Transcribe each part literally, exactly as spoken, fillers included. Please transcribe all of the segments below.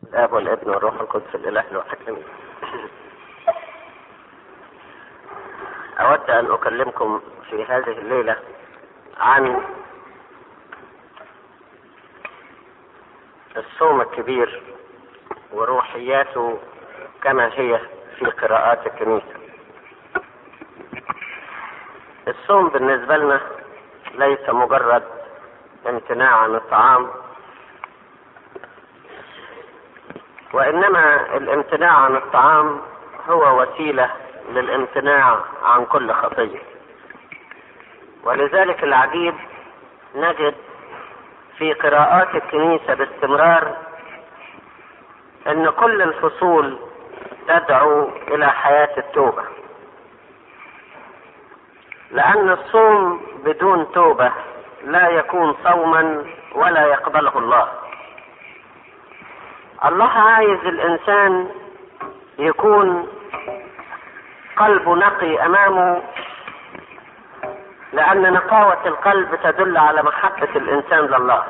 الآب والابن والروح القدس الإله الواحد آمين. أود أن أكلمكم في هذه الليلة عن الصوم الكبير وروحياته كما هي في قراءات الكنيسة. الصوم بالنسبة لنا ليس مجرد امتناع عن الطعام، وإنما الامتناع عن الطعام هو وسيلة للامتناع عن كل خطية. ولذلك العجيب نجد في قراءات الكنيسة باستمرار ان كل الفصول تدعو الى حياة التوبة، لان الصوم بدون توبة لا يكون صوما ولا يقبله الله. الله عايز الانسان يكون قلبه نقي امامه، لان نقاوة القلب تدل على محبة الانسان لله.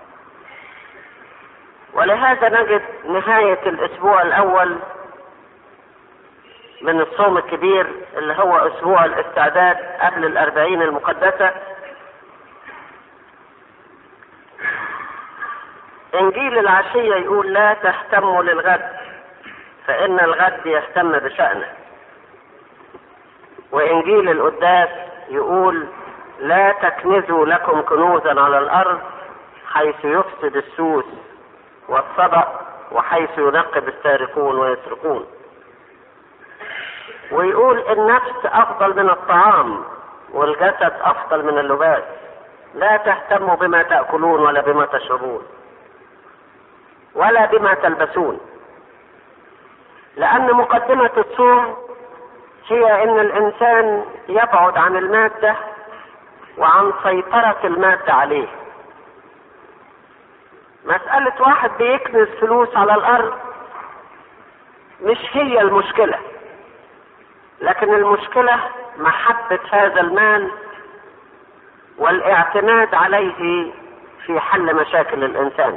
ولهذا نجد نهاية الاسبوع الاول من الصوم الكبير اللي هو اسبوع الاستعداد قبل الاربعين المقدسة، انجيل العشية يقول لا تهتموا للغد فان الغد يهتم بشأنه، وانجيل القداس يقول لا تكنزوا لكم كنوزا على الارض حيث يفسد السوس والصبأ وحيث ينقب السارقون ويسرقون. ويقول النفس افضل من الطعام والجسد افضل من اللباس، لا تهتموا بما تأكلون ولا بما تشربون ولا بما تلبسون، لان مقدمة الصوم هي ان الانسان يبعد عن المادة وعن سيطرة المادة عليه. مسألة واحد بيكنز فلوس على الارض مش هي المشكلة، لكن المشكلة محبة هذا المال والاعتماد عليه في حل مشاكل الانسان.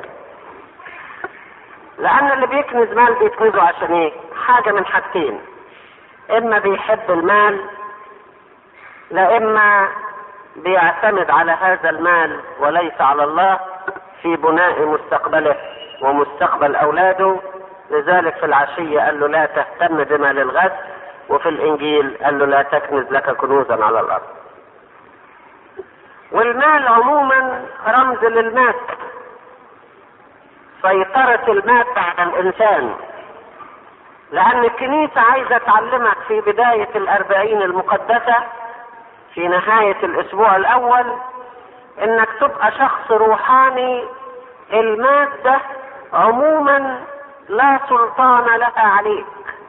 لان اللي بيكنز مال بيكنزه عشان ايه؟ حاجة من حاجتين، اما بيحب المال، لا اما بيعتمد على هذا المال وليس على الله في بناء مستقبله ومستقبل اولاده. لذلك في العشية قال له لا تهتم بما للغد، وفي الانجيل قال له لا تكنز لك كنوزا على الارض. والمال عموما رمز للمادة، سيطرة المادة على الانسان، لان الكنيسة عايزة تعلمك في بداية الاربعين المقدسة في نهاية الاسبوع الاول انك تبقى شخص روحاني المادة عموما لا سلطان لها عليك.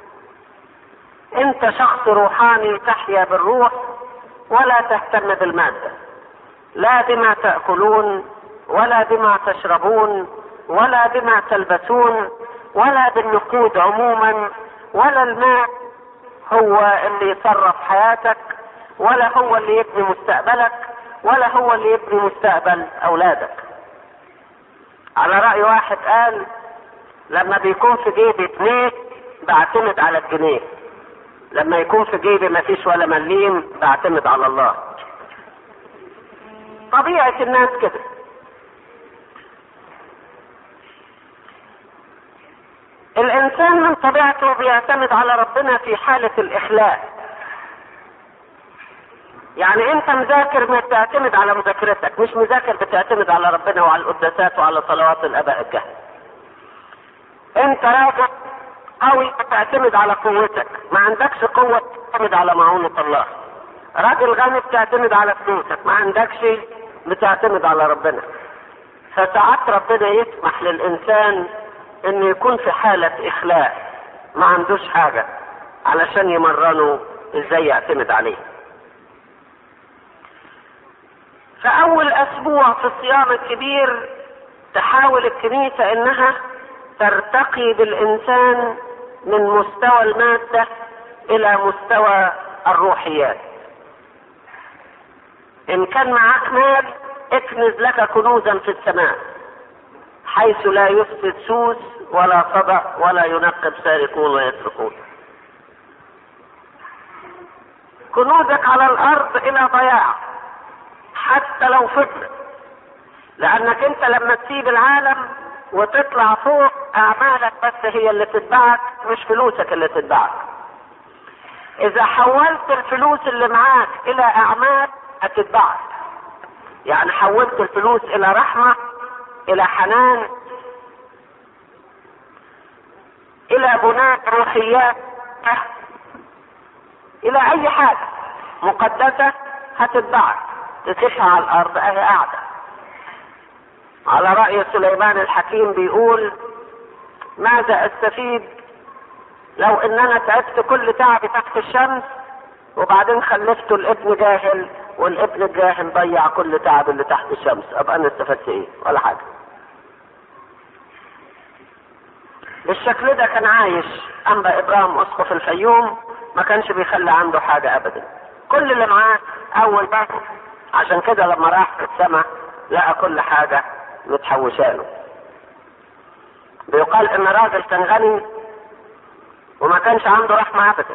انت شخص روحاني تحيا بالروح ولا تهتم بالمادة، لا بما تأكلون ولا بما تشربون ولا بما تلبسون ولا بالنقود عموما، ولا المال هو اللي يصرف حياتك، ولا هو اللي يبني مستقبلك، ولا هو اللي يبني مستقبل اولادك. على رأي واحد قال لما بيكون في جيبي جنيه بعتمد على الجنيه، لما يكون في جيبي ما فيش ولا مليم بعتمد على الله. طبيعة الناس كده. الانسان من طبيعته بيعتمد على ربنا في حالة الاخلاء. يعني انت مذاكر ما بتعتمد على مذاكرتك، مش مذاكر بتعتمد على ربنا وعلى القداسات وعلى صلوات الاباء الكهنة. انت راجل قوي بتعتمد على قوتك، ما عندكش قوة بتعتمد على معونة الله. راجل غني بتعتمد على فلوسك، ما عندكش بتعتمد على ربنا. فساعات ربنا يسمح للانسان انه يكون في حالة اخلاء ما عندوش حاجة علشان يمرنه ازاي يعتمد عليه. فاول اسبوع في الصيام الكبير تحاول الكنيسة انها ترتقي بالانسان من مستوى المادة الى مستوى الروحيات. ان كان معك مال اكنز لك كنوزا في السماء حيث لا يفسد سوس ولا صدأ ولا ينقب سارقون ويسرقون. كنوزك على الارض الى ضياع حتى لو فضلت، لانك انت لما تسيب العالم وتطلع فوق اعمالك بس هي اللي تتبعك، مش فلوسك اللي تتبعك. اذا حولت الفلوس اللي معاك الى اعمال هتتبعك، يعني حولت الفلوس الى رحمة، الى حنان، الى بناء روحيات، الى اي حاجة مقدسة هتتبعك. تسيبها على الارض اهي قاعدة. على رأي سليمان الحكيم بيقول: ماذا استفيد لو ان انا تعبت كل تعبي تحت الشمس وبعدين خلفته الابن جاهل، والابن الجاهل ضيع كل تعب اللي تحت الشمس، ابقى انا استفدت ايه؟ ولا حاجة. بالشكل ده كان عايش انبا ابراهيم اسقف الفيوم، ما كانش بيخلي عنده حاجة ابدا، كل اللي معاه اول بس. عشان كده لما راح في السماء لقى كل حاجة متحوشاله. بيقال ان راجل كان غني وما كانش عنده رحمة ابدا،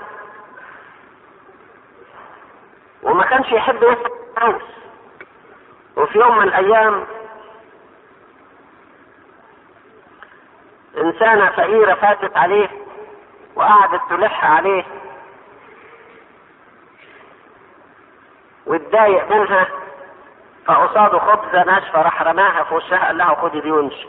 وما كانش يحب يصرف فلوس. وفي يوم من الايام انسانة فقيرة فاتت عليه وقعدت تلح عليه واتضايق منها، فقصاده خبزة ناشفة راح رماها في وشها، قال لها خدي دي وامشي.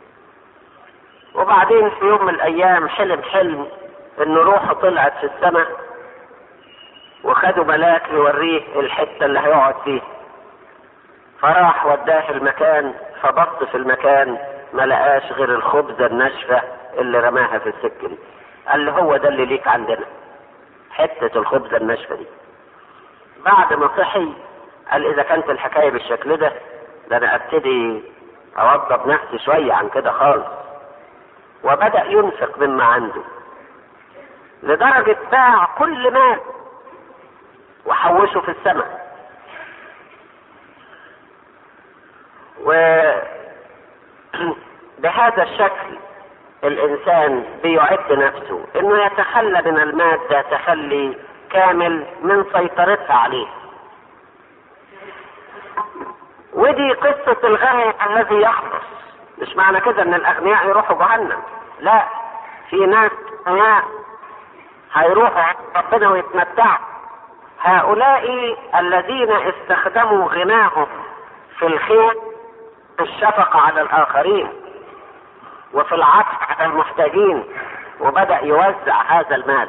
وبعدين في يوم من الايام حلم حلم ان روحه طلعت في السماء وخدوا ملاك يوريه الحتة اللي هيقعد فيه، فراح وداه المكان، فبص في المكان ما لقاش غير الخبزة الناشفة اللي رماها في السكن. قال له هو ده اللي ليك عندنا، حتة الخبزة الناشفة دي. بعد ما صحي قال اذا كانت الحكاية بالشكل ده، ده انا ابتدي اوضب نفسي شوية عن كده خالص. وبدأ ينفق مما عنده لدرجة باع كل مال وحوشه في السماء. وبهذا الشكل الانسان بيعد نفسه انه يتخلى من المادة تخلي كامل من سيطرتها عليه. ودي قصة الغني الذي يخلص. مش معنى كده ان الاغنياء يروحوا جهنم، لا، في ناس اغنياء هيروحوا ربنا ويتمتعوا. هؤلاء الذين استخدموا غناهم في الخير، في الشفقة على الآخرين، وفي العطف على المحتاجين، وبدأ يوزع هذا المال.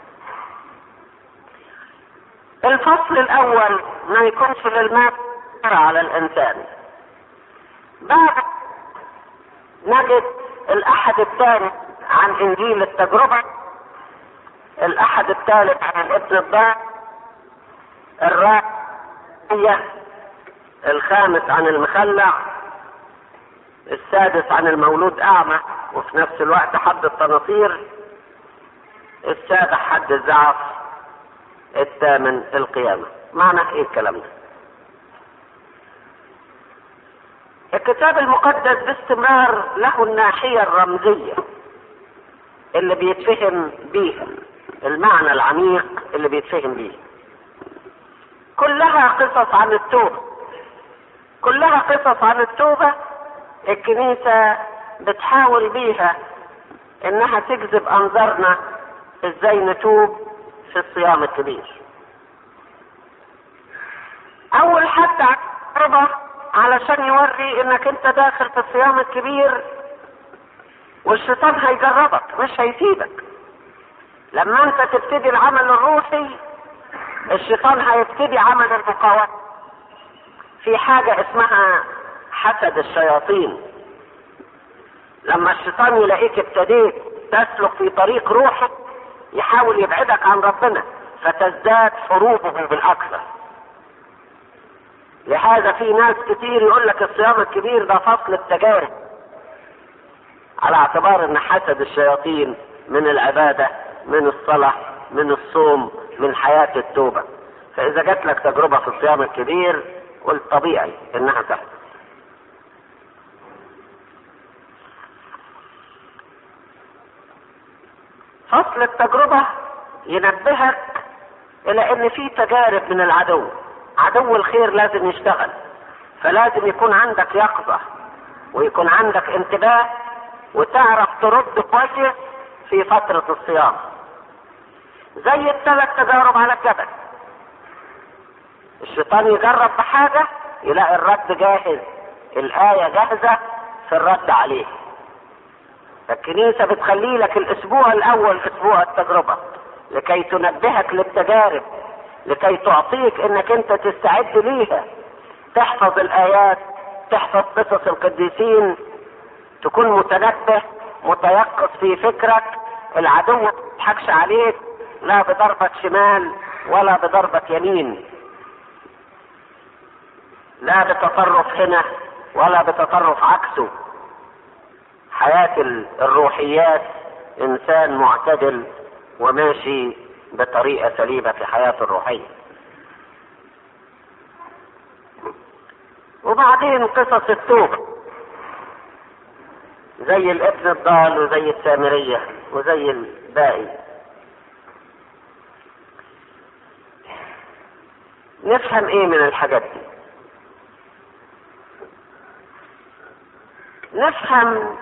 الفصل الأول ما يكونش للمال على الإنسان. بعد نجد الأحد الثاني عن إنجيل التجربة، الأحد الثالث عن الابن الضال، الرابع الخامس عن المخلع، السادس عن المولود أعمى وفي نفس الوقت حد التناصير، السابع حد الزعف، الثامن القيامة. معنى ايه الكلام ده؟ الكتاب المقدس باستمرار له الناحية الرمزية اللي بيتفهم بيها، المعنى العميق اللي بيتفهم بيه. كلها قصص عن التوبة، كلها قصص عن التوبة. الكنيسة بتحاول بيها انها تجذب انظارنا ازاي نتوب في الصيام الكبير. اول حتى عقبة علشان يوري انك انت داخل في الصيام الكبير والشيطان هيجربك مش هيسيبك. لما انت تبتدي العمل الروحي الشيطان هيبتدي عمل المقاومة. في حاجة اسمها حسد الشياطين. لما الشيطان يلاقيك ابتديت تسلك في طريق روحك يحاول يبعدك عن ربنا، فتزداد حروبه بالاكثر. لهذا في ناس كتير يقول لك الصيام الكبير ده فصل التجارب، على اعتبار ان حسد الشياطين من العبادة، من الصلاة، من الصوم، من حياة التوبة. فاذا جات لك تجربة في الصيام الكبير قلت طبيعي انها تحصل. فصل التجربة ينبهك الى ان في تجارب من العدو. عدو الخير لازم يشتغل، فلازم يكون عندك يقظة ويكون عندك انتباه وتعرف ترد كويس في فترة الصيام. زي الثلاث تجارب على الجبل، الشيطان يجرب بحاجة يلاقي الرد جاهز، الآية جاهزة في الرد عليه. الكنيسة بتخلي لك الاسبوع الاول اسبوع التجربة لكي تنبهك للتجارب، لكي تعطيك انك انت تستعد ليها، تحفظ الايات، تحفظ قصص القديسين، تكون متنبه متيقظ في فكرك. العدو ما يضحكش عليك لا بضربة شمال ولا بضربة يمين، لا بتطرف هنا ولا بتطرف عكسه. حياة الروحيات انسان معتدل وماشي بطريقة سليمة في حياته الروحية. وبعدين قصص التوبة زي الابن الضال وزي السامرية وزي الباقي. نفهم ايه من الحاجات دي؟ نفهم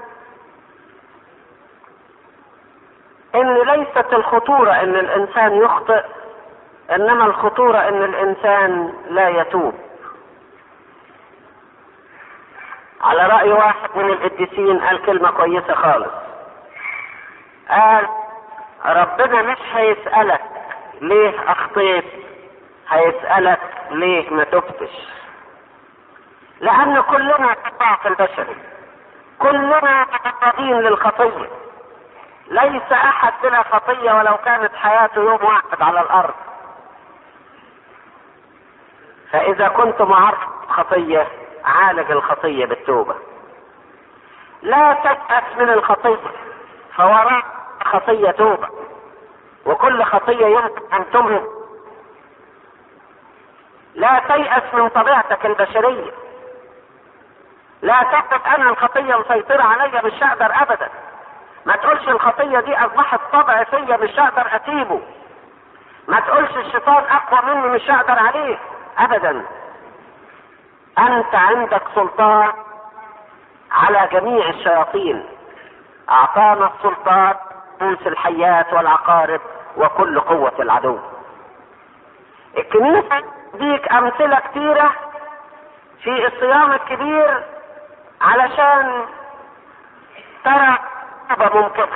ان ليست الخطورة ان الانسان يخطئ، انما الخطورة ان الانسان لا يتوب. على رأي واحد من القديسين قال كلمة كويسة خالص، قال ربنا مش هيسألك ليه اخطيت، هيسألك ليه ما تبتش. لان كلنا ضعف البشري، كلنا معرضين للخطية، ليس احد بلا خطية ولو كانت حياته يوم واحد على الارض. فاذا كنت معرض خطية عالج الخطية بالتوبة. لا تيأس من الخطية، فوراء خطية توبة، وكل خطية يمكن ان تمهد. لا تيأس من طبيعتك البشرية، لا تقف انا الخطية مسيطرة عليا مش هقدر ابدا. ما تقولش الخطية دي اصبحت طبع فيا مش هقدر اسيبه. ما تقولش الشيطان اقوى مني مش هقدر عليه ابدا. انت عندك سلطان على جميع الشياطين، اعطانا السلطان انس الحيات والعقارب وكل قوة العدو. الكنيسة ديك امثلة كتيرة في الصيام الكبير علشان ترى توبة ممكنة.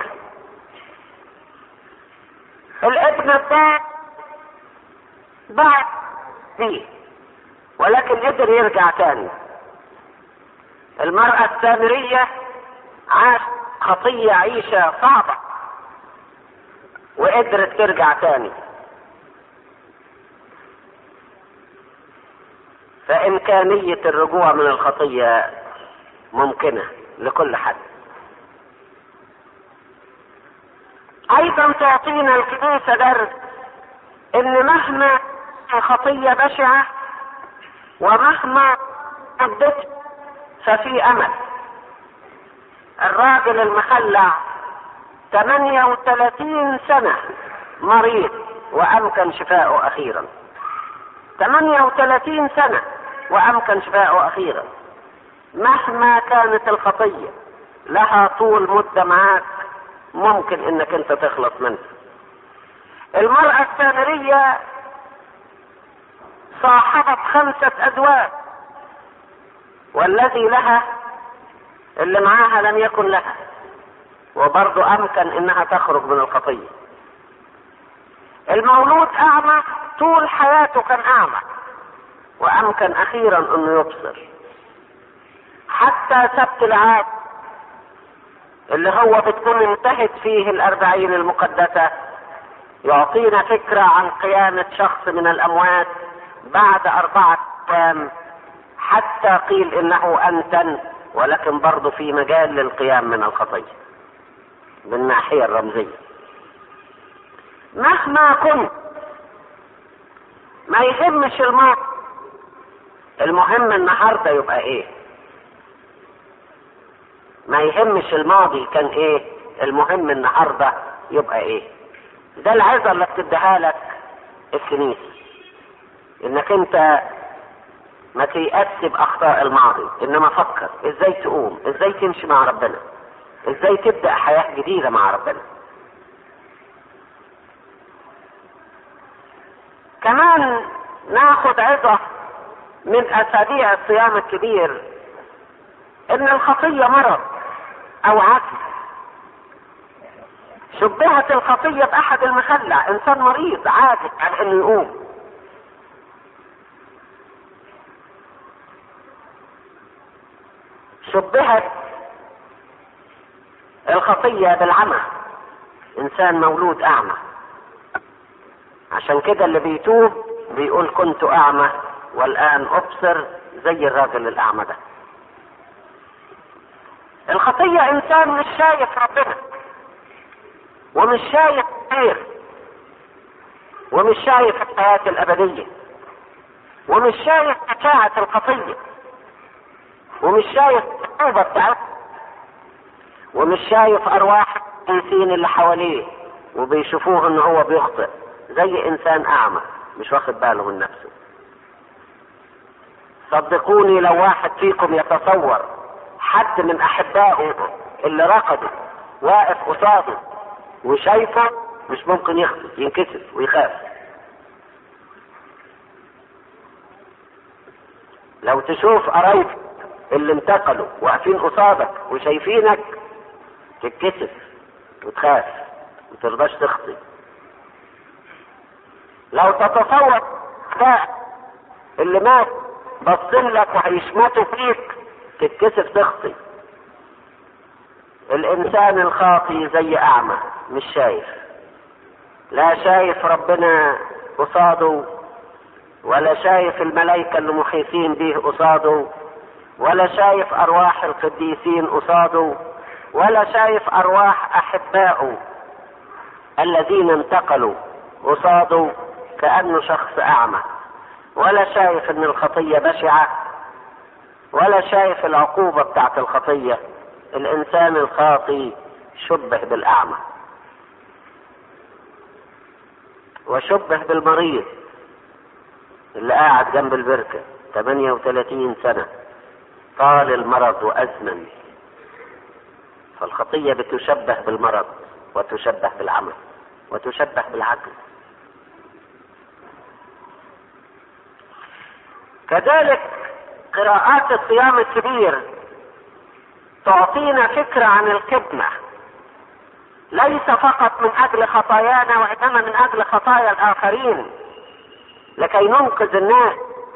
الابن الضال بعد فيه ولكن قدر يرجع تاني. المرأة السامرية عاشت خطية عيشة صعبة وقدرت ترجع تاني. فإمكانية الرجوع من الخطية ممكنة لكل حد. ايضا تعطينا الكنيسة درس ان مهما الخطية بشعة ومهما عدت ففي امل. الراجل المخلع ثمانية وثلاثين سنة مريض وامكن شفاؤه اخيرا. ثمانية وثلاثين سنة وامكن شفاؤه اخيرا. مهما كانت الخطية لها طول مدة معاك ممكن انك انت تخلص منها. المرأة السامرية صاحبت خمسة ازواج والذي لها اللي معاها لم يكن لها، وبرضو امكن انها تخرج من الخطية. المولود اعمى طول حياته كان اعمى وامكن اخيرا انه يبصر. حتى سبت العاد اللي هو بتكون انتهت فيه الاربعين المقدسة يعطينا فكرة عن قيامة شخص من الاموات بعد اربعة ايام، حتى قيل انه انتن، ولكن برضو في مجال للقيام من الخطية بالناحية الرمزية. مهما كنت ما يهمش الماضي، المهم النهارده يبقى ايه. ما يهمش الماضي كان ايه، المهم النهارده يبقى ايه؟ ده العظة اللي بتديها لك الكنيسة، انك انت ما تيأس باخطاء الماضي، انما فكر ازاي تقوم، ازاي تمشي مع ربنا، ازاي تبدأ حياة جديدة مع ربنا. كمان ناخد عظة من اسابيع الصيام الكبير ان الخطية مرض او عجز. شبهت الخطية باحد المخلع، انسان مريض عاجز عن انه يقوم. شبهت الخطية بالعمى، انسان مولود اعمى. عشان كده اللي بيتوب بيقول كنت اعمى والان ابصر، زي الراجل الاعمى ده. الخطية انسان مش شايف ربنا، ومش شايف خير، ومش شايف الحياة الابدية، ومش شايف بشاعة الخطية، ومش شايف العقوبة بتاعتها، ومش شايف ارواح الانسين اللي حواليه وبيشوفوه ان هو بيخطئ، زي انسان اعمى مش واخد باله من نفسه. صدقوني لو واحد فيكم يتصور حد من احبائه اللي رقدوا واقف قصاده وشايفه، مش ممكن يخطئ، ينكسر ويخاف. لو تشوف قرايبك اللي انتقلوا واقفين قصادك وشايفينك، تتكسف وتخاف وترضاش تخطئ. لو تتصور ده اللي مات بصين لك وهيشمتوا فيك، تتكسف تخطئ. الانسان الخاطي زي اعمى مش شايف، لا شايف ربنا قصاده، ولا شايف الملائكة اللي محيطين به قصاده، ولا شايف ارواح القديسين قصاده، ولا شايف ارواح احبائه الذين انتقلوا قصاده، كأنه شخص اعمى. ولا شايف ان الخطية بشعة، ولا شايف العقوبة بتاعت الخطية. الانسان الخاطي شبه بالاعمى، وشبه بالمريض اللي قاعد جنب البركة ثمانية وثلاثين سنة، طال المرض وازمن. فالخطية بتشبه بالمرض، وتشبه بالعمى، وتشبه بالعجز. كذلك قراءات الصيام الكبير تعطينا فكرة عن الخدمة، ليس فقط من اجل خطايانا، وانما من اجل خطايا الاخرين، لكي ننقذ الناس.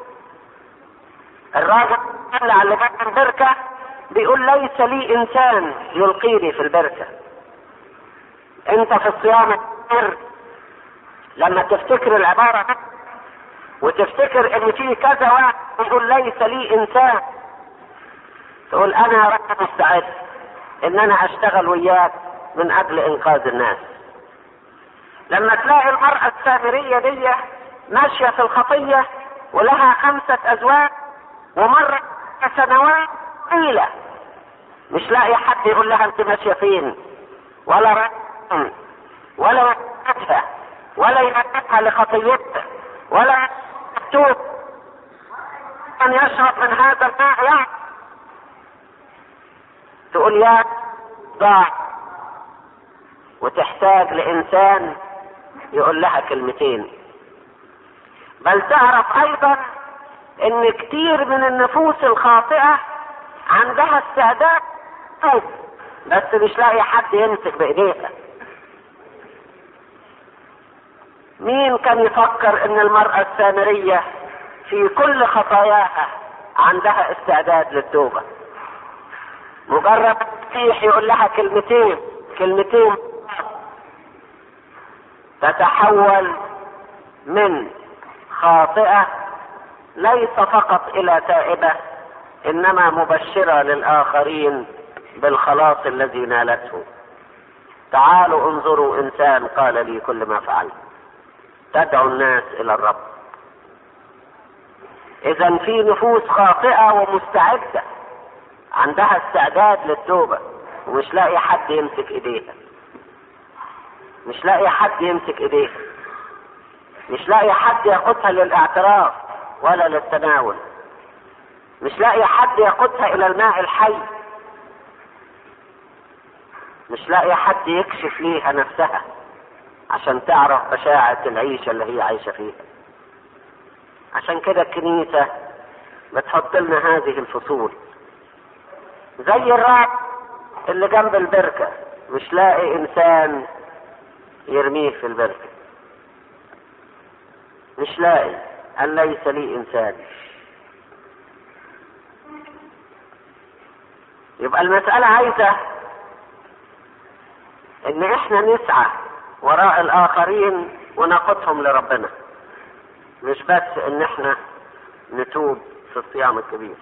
الراجل اللي على باب البركة بيقول ليس لي انسان يلقيني في البركة. انت في الصيام الكبير لما تفتكر العبارة دي وتفتكر ان في كذا واحد يقول ليس لي انسان، تقول انا رب مستعد ان انا اشتغل وياك من اجل انقاذ الناس. لما تلاقي المرأة السامرية دي ماشية في الخطية ولها خمسة ازواج ومرت سنوات طويلة، مش لاقي حد يقول لها انت ماشية فين، ولا رأي ولا ينقذها ولا ينقذها لخطيتها، ولا يكتوب ان يشرب من هذا الماء يعني. تقول يا ضاع، وتحتاج لانسان يقول لها كلمتين. بل تعرف ايضا ان كتير من النفوس الخاطئة عندها استعداد توب، بس مش لاقي حد يمسك بايديها. مين كان يفكر ان المرأة السامرية في كل خطاياها عندها استعداد للتوبة؟ مجرد المسيح يقول لها كلمتين كلمتين تتحول من خاطئة ليس فقط الى تائبة، انما مبشرة للاخرين بالخلاص الذي نالته. تعالوا انظروا انسان قال لي كل ما فعلت. تدعو الناس الى الرب. اذا في نفوس خاطئة ومستعدة عندها استعداد للتوبة ومش لاقي حد يمسك ايديها. مش لاقي حد يمسك ايديها، مش لاقي حد ياخدها للاعتراف ولا للتناول، مش لاقي حد ياخدها الى الماء الحي، مش لاقي حد يكشف ليها نفسها عشان تعرف بشاعة العيشة اللي هي عايشة فيها. عشان كده الكنيسة بتحط لنا هذه الفصول، زي الراعي اللي جنب البركة مش لاقي انسان يرميه في البركة، مش لاقي، قال ليس لي انسان. يبقى المسألة عايزة ان احنا نسعى وراء الاخرين وناخدهم لربنا، مش بس ان احنا نتوب في الصيام الكبير،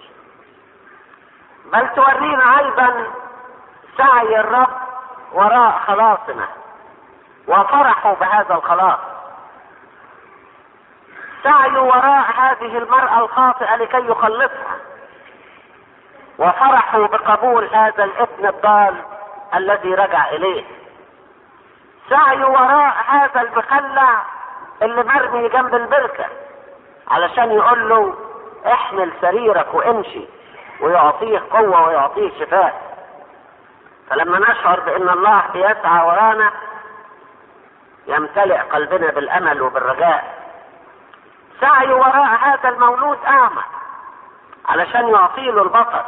بل تورينا ايضا سعي الرب وراء خلاصنا وفرحوا بهذا الخلاص، سعيوا وراء هذه المرأة الخاطئة لكي يخلصها، وفرحوا بقبول هذا الابن الضال الذي رجع اليه، سعيوا وراء هذا المخلع اللي مرمي جنب البركة علشان يقول له احمل سريرك وامشي، ويعطيه قوة ويعطيه شفاء. فلما نشعر بان الله بيسعى ورانا يمتلئ قلبنا بالامل وبالرجاء. سعيوا وراء هذا المولود اعمى علشان يعطيه له البصر.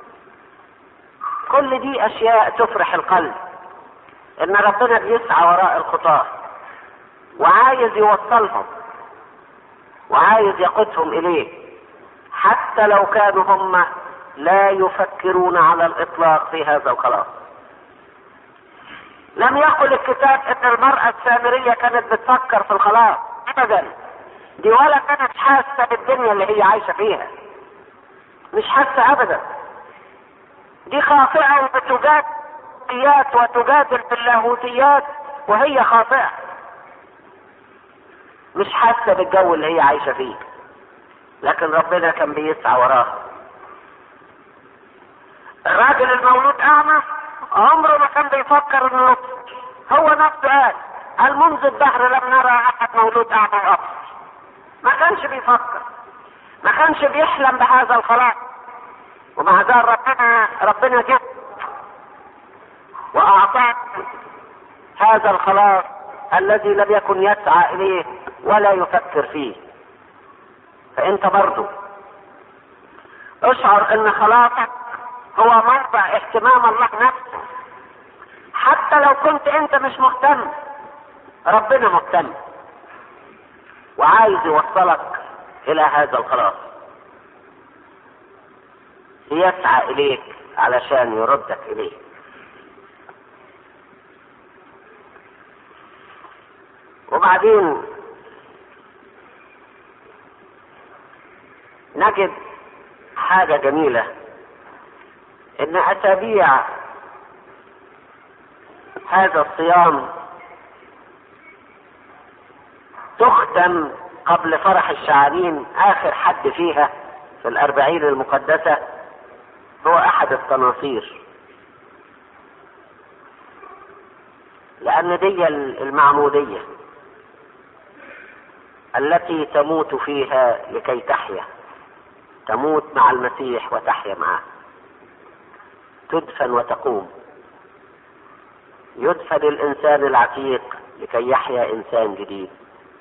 كل دي اشياء تفرح القلب، ان ربنا بيسعى وراء الخطاة وعايز يوصلهم وعايز يقودهم اليه، حتى لو كانوا هم لا يفكرون على الاطلاق في هذا الخلاص. لم يقل الكتاب ان المرأة السامرية كانت بتفكر في الخلاص ابدا، دي ولا كانت حاسة بالدنيا اللي هي عايشة فيها، مش حاسة ابدا، دي خاطئة وبتجادل وتجادل باللاهوتيات وهي خاطئة، مش حاسة بالجو اللي هي عايشة فيه، لكن ربنا كان بيسعى وراها. الراجل المولود اعمى عمره ما كان بيفكر انه هو نفسه قال قال منذ الدهر لم نرى احد مولود اعمى وابصر. ما كانش بيفكر، ما كانش بيحلم بهذا الخلاص، ومع ذلك ربنا ربنا جه واعطاه هذا الخلاص الذي لم يكن يسعى اليه ولا يفكر فيه. فانت برضو اشعر ان خلاصك هو موضع اهتمام الله نفسه، حتى لو كنت انت مش مهتم، ربنا مهتم وعايز يوصلك الى هذا الخلاص، يسعى اليك علشان يردك اليه. وبعدين نجد حاجة جميلة، ان اسابيع هذا الصيام تختم قبل فرح الشعانين. اخر حد فيها في الاربعين المقدسة هو احد التناصير، لان دي المعمودية التي تموت فيها لكي تحيا، تموت مع المسيح وتحيا معه، تدفن وتقوم. يدفن الانسان العتيق لكي يحيا انسان جديد.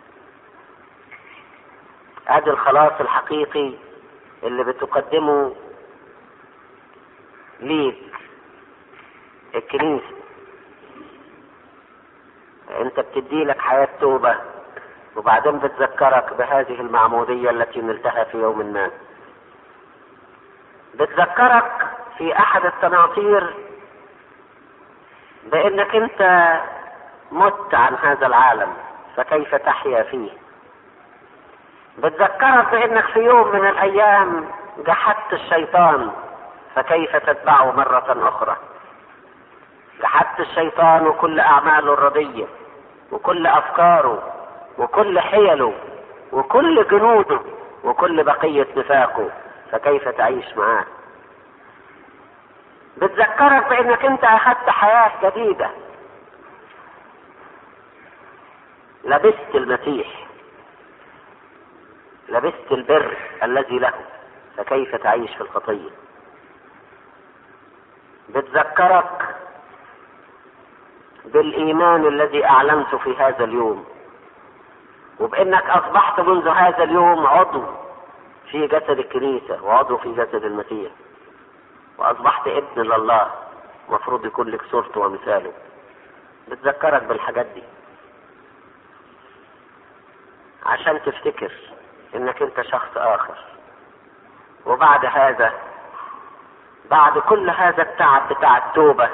هذا الخلاص الحقيقي اللي بتقدمه ليك الكنيسة. انت بتدي لك حياة توبة، وبعدين بتذكرك بهذه المعمودية التي نلتها في يوم ما. بتذكرك في احد التناصير بانك انت مت عن هذا العالم فكيف تحيا فيه. بتذكرك بانك في يوم من الايام جحدت الشيطان فكيف تتبعه مرة اخرى. جحدت الشيطان وكل اعماله الردية وكل افكاره وكل حيله وكل جنوده وكل بقية نفاقه، فكيف تعيش معاه. بتذكرك بانك انت اخذت حياة جديدة لبست المسيح، لبست البر الذي له، فكيف تعيش في الخطية؟ بتذكرك بالإيمان الذي أعلنته في هذا اليوم، وبأنك أصبحت منذ هذا اليوم عضو في جسد الكنيسة وعضو في جسد المسيح، وأصبحت ابن لله مفروض يكون لك صورته ومثاله. بتذكرك بالحاجات دي عشان تفتكر انك انت شخص اخر. وبعد هذا، بعد كل هذا التعب بتاع التوبة،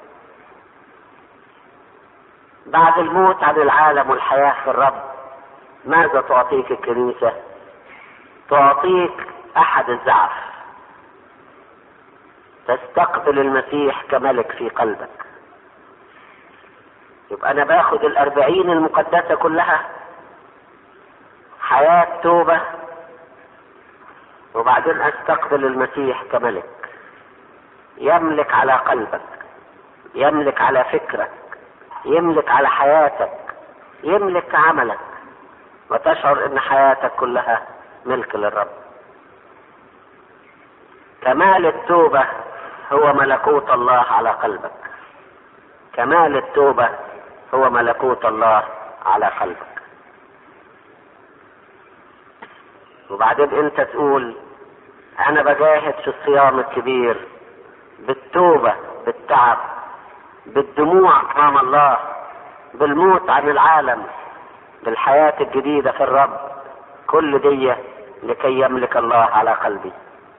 بعد الموت عن العالم والحياة في الرب، ماذا تعطيك الكنيسة؟ تعطيك احد الزعف، تستقبل المسيح كملك في قلبك. يبقى انا باخد الاربعين المقدسة كلها، حياة توبة، وبعدين استقبل المسيح كملك يملك على قلبك، يملك على فكرك، يملك على حياتك، يملك عملك، وتشعر ان حياتك كلها ملك للرب. كمال التوبة هو ملكوت الله على قلبك، كمال التوبة هو ملكوت الله على قلبك. وبعدين انت تقول انا بجاهد في الصيام الكبير بالتوبة، بالتعب، بالدموع امام الله، بالموت عن العالم، بالحياة الجديدة في الرب، كل دي لكي يملك الله على قلبي.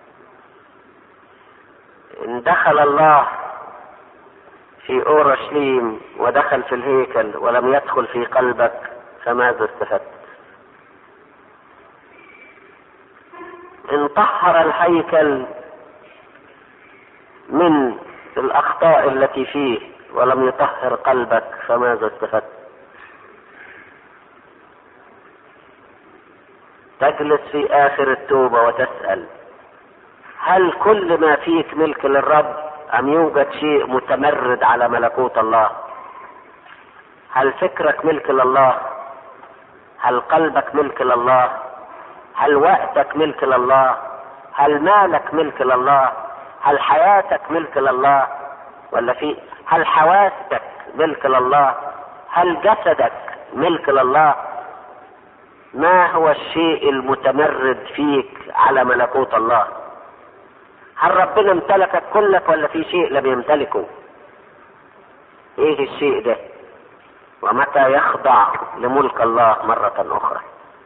ان دخل الله في اورشليم ودخل في الهيكل ولم يدخل في قلبك، فماذا استفدت؟ ان طهر الهيكل من الاخطاء التي فيه ولم يطهر قلبك، فماذا استفدت؟ تجلس في اخر التوبة وتسأل هل كل ما فيك ملك للرب، ام يوجد شيء متمرد على ملكوت الله؟ هل فكرك ملك لله؟ هل قلبك ملك لله؟ هل وقتك ملك لله؟ هل مالك ملك لله؟ هل حياتك ملك لله؟ ولا في هل حواسك ملك لله؟ هل جسدك ملك لله؟ ما هو الشيء المتمرد فيك على ملكوت الله؟ هل ربنا امتلكك كلك ولا في شيء لم يمتلكه؟ ايه الشيء ده؟ ومتى يخضع لملك الله مرة اخرى؟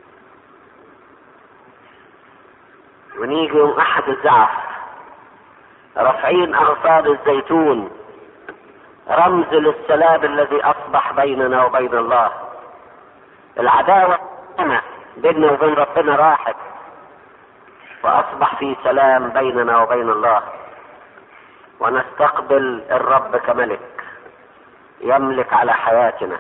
ونيجي يوم احد الزعف رافعين اغصان الزيتون، رمز للسلام الذي اصبح بيننا وبين الله. العداوة بيننا وبين ربنا راحت، واصبح في سلام بيننا وبين الله، ونستقبل الرب كملك يملك على حياتنا.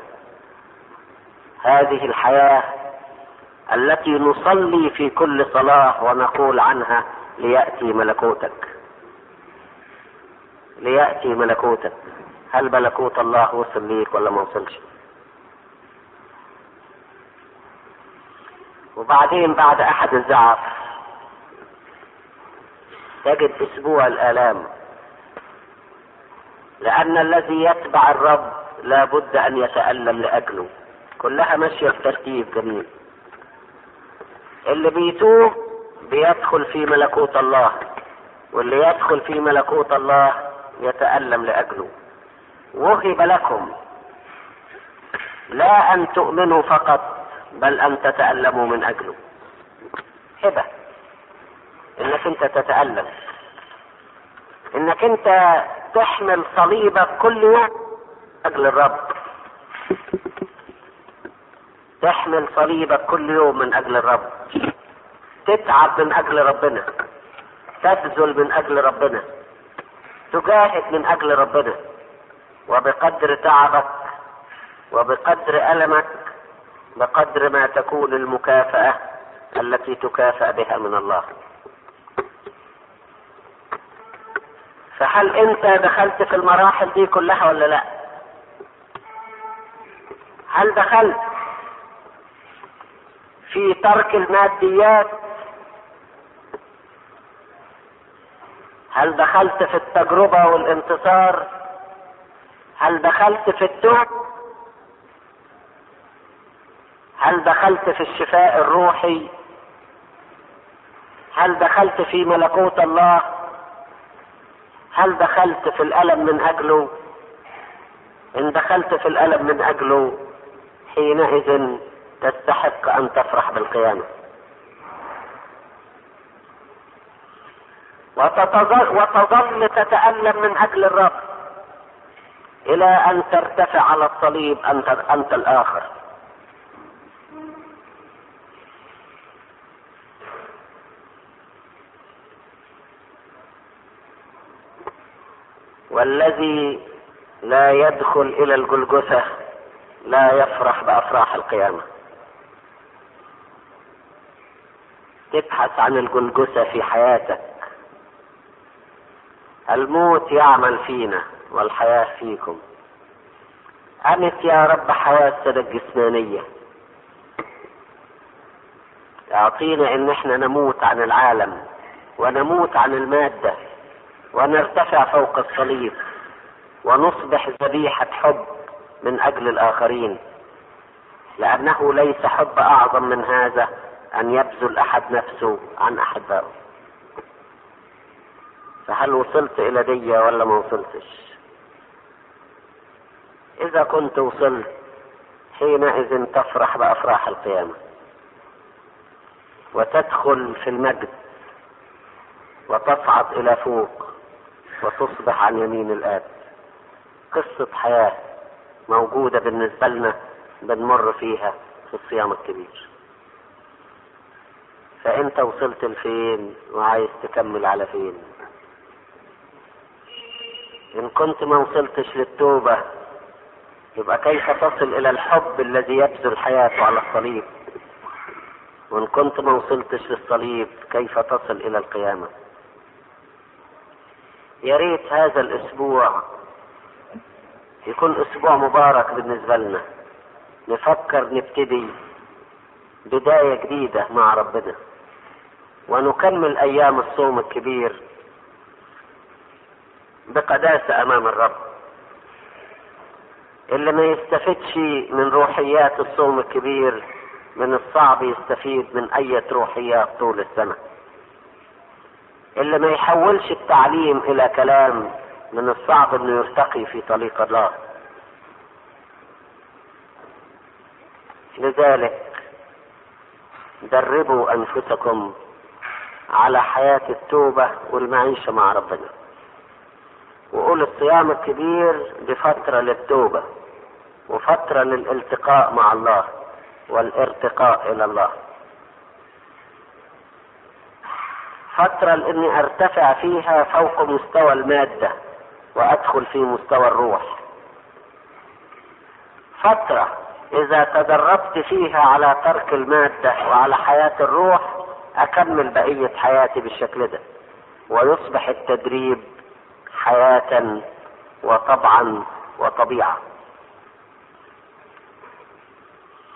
هذه الحياة التي نصلي في كل صلاة ونقول عنها ليأتي ملكوتك، ليأتي ملكوتك. هل ملكوت الله وصل ليك ولا ما وصلش؟ وبعدين بعد احد الزعف تجد اسبوع الالام، لان الذي يتبع الرب لا بد ان يتألم لاجله. كلها ماشية بترتيب جميل. اللي بيتوب بيدخل في ملكوت الله، واللي يدخل في ملكوت الله يتألم لأجله. وهب لكم لا أن تؤمنوا فقط، بل أن تتألموا من أجله. هبة إنك أنت تتألم، إنك أنت تحمل صليبك كل يوم أجل الرب، تحمل صليبك كل يوم من أجل الرب، تتعب من أجل ربنا، تبذل من أجل ربنا، تجاهد من أجل ربنا. وبقدر تعبك وبقدر ألمك بقدر ما تكون المكافأة التي تكافأ بها من الله. فهل أنت دخلت في المراحل دي كلها ولا لا؟ هل دخلت في ترك الماديات؟ هل دخلت في التجربة والانتصار؟ هل دخلت في التوب؟ هل دخلت في الشفاء الروحي؟ هل دخلت في ملكوت الله؟ هل دخلت في الألم من أجله؟ إن دخلت في الألم من أجله حينئذ تستحق أن تفرح بالقيامة، وتظل, وتظل تتألم من أجل الرب إلى أن ترتفع على الصليب أنت, أنت الآخر. والذي لا يدخل إلى الجلجثة لا يفرح بأفراح القيامة. تبحث عن الجلجثة في حياتك. الموت يعمل فينا والحياة فيكم. أمت يا رب حواسنا الجسمانية، اعطينا ان احنا نموت عن العالم ونموت عن المادة ونرتفع فوق الصليب ونصبح ذبيحة حب من اجل الاخرين، لانه ليس حب اعظم من هذا ان يبذل احد نفسه عن احبائه. فهل وصلت الى دي ولا ما وصلتش؟ اذا كنت وصلت حينئذ تفرح بافراح القيامة وتدخل في المجد وتصعد الى فوق وتصبح عن يمين الآب. قصة حياة موجودة بالنسبة لنا بنمر فيها في الصيام الكبير. فانت وصلت لفين وعايز تكمل على فين؟ ان كنت ما وصلتش للتوبة يبقى كيف تصل الى الحب الذي يبذل حياته على الصليب؟ وان كنت ما وصلتش للصليب كيف تصل الى القيامة؟ يا ريت هذا الاسبوع يكون اسبوع مبارك بالنسبة لنا، نفكر نبتدي بداية جديدة مع ربنا ونكمل ايام الصوم الكبير بقداسة امام الرب. اللي ما يستفدش من روحيات الصوم الكبير من الصعب يستفيد من اي روحيات طول السنة. اللي ما يحولش التعليم الى كلام من الصعب انه يرتقي في طريق الله. لذلك دربوا انفسكم على حياة التوبة والمعيشة مع ربنا، وقول الصيام الكبير بفترة للتوبة وفترة للالتقاء مع الله والارتقاء الى الله، فترة لاني ارتفع فيها فوق مستوى المادة وادخل في مستوى الروح، فترة اذا تدربت فيها على ترك المادة وعلى حياة الروح اكمل بقية حياتي بالشكل ده، ويصبح التدريب حياة وطبعا وطبيعة.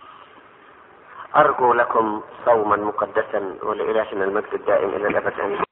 أرجو لكم صوما مقدسا ولإلهنا المجد الدائم إلى الأبد آمين.